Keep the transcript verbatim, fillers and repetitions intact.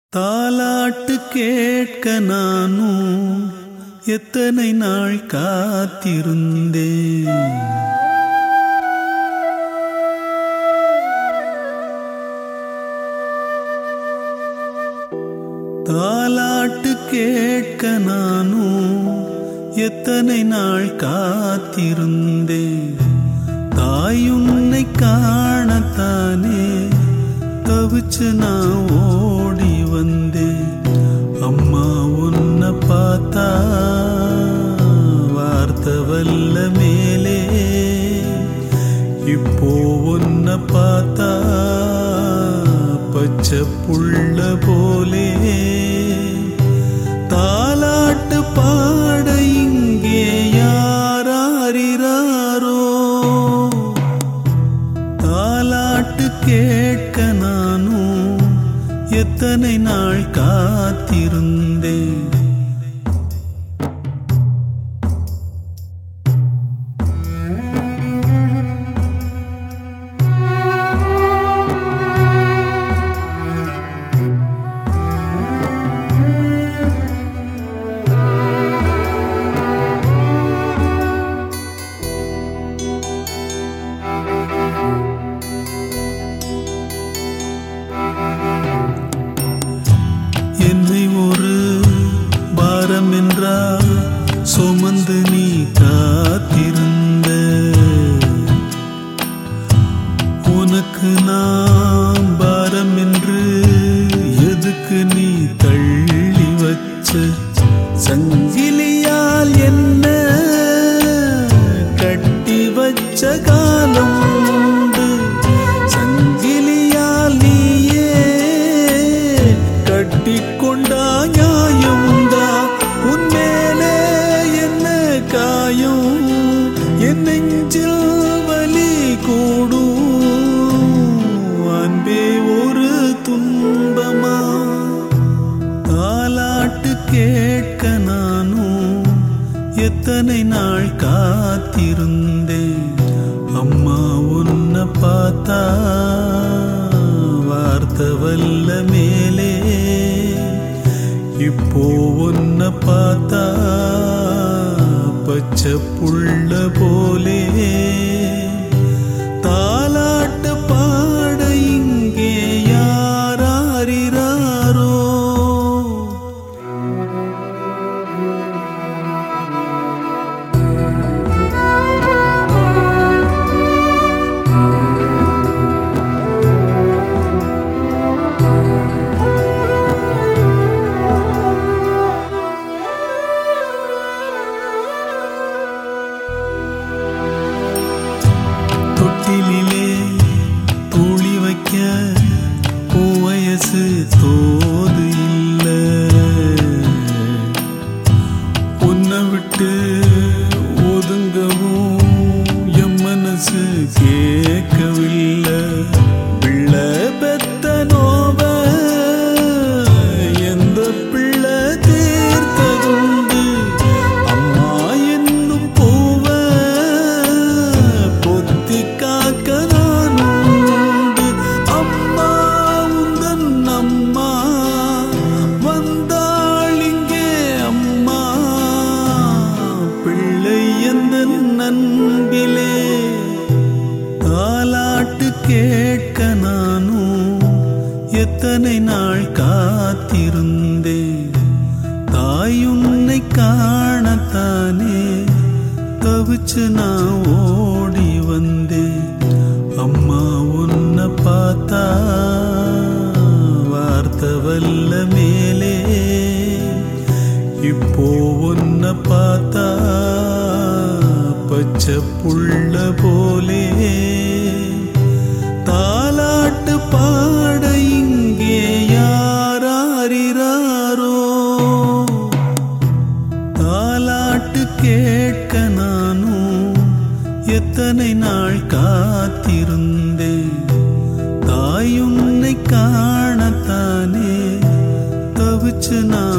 தாலாட்டு கேட்க நானும் எத்தனை நாள் காத்திருந்தேன். தாலாட்டு கேட்க நானும் எத்தனை நாள் காத்திருந்தேன். தாயுன்னை காணத்தானே தவிச்சு நான் ஓடி வந்தேன். அம்மா உன்னை பார்த்தா வார்த்தை வல்ல மேலே, இப்போ உன்னை பார்த்தா பச்சை புள்ள போலே. தாலாட்டு பாட இங்கே யாராரிராரோ, தாலாட்டு கேட்க நானும் எத்தனை நாள் காத்திருந்தேன். என்னை ஒரு பாரம் என்றால் சுமந்து நீ காத்திருந்த, உனக்கு நாம் பாரம் என்று எதுக்கு நீ தள்ளி வச்ச? சங்கிலியால் என்ன கட்டி வச்ச காலம் உண்டு, சங்கிலியால் நீயே கட்டிக்கொண்டா நியாயமுண்டா? உன்மேலே என்ன காயம், என் நெஞ்சில் வலி கூடும், அன்பே ஒரு துன்பமா? தாலாட்டு கேட்க நானும் எத்தனை நாள் காத்திருந்தேன். அம்மா உன்னை பார்த்தா வார்த்தை வல்ல மேலே, இப்போ உன்னை பார்த்தா பச்சை புள்ள போலே. தாலாட்டு பாட இங்கே யாராரிராரோ, தொட்டிலே தூளி வைக்க உன் வயசு தோது இல்ல, உன்னை விட்டு ஒதுங்கவும் என் மனசு கேட்கவில்லை. பிள்ளை பெத்த நோவ எந்த பிள்ளை தீர்த்ததுண்டு, அம்மா என்னும் பூவ பொத்தி காக்க நானுண்டு. அம்மா உந்தன் அம்மா வந்தாள் இங்கே, அம்மா பிள்ளை எந்த நண்பிலே. தாலாட்டு கேட்க நானும் எத்தனை நாள் காத்திருந்தேன். தாயுன்னை காணத்தானே தவிச்சு நான் ஓடி வந்தேன். அம்மா உன்னை பார்த்தா வார்த்தை வல்ல மேலே, இப்போ உன்னை பார்த்தா பச்சை புள்ள போலே. தாலாட்டு பாட இங்கே யாராரிராரோ, தாலாட்டு கேட்க நானும் எத்தனை நாள் காத்திருந்தேன். தாயுன்னை காணத்தானே தவிச்சு நான்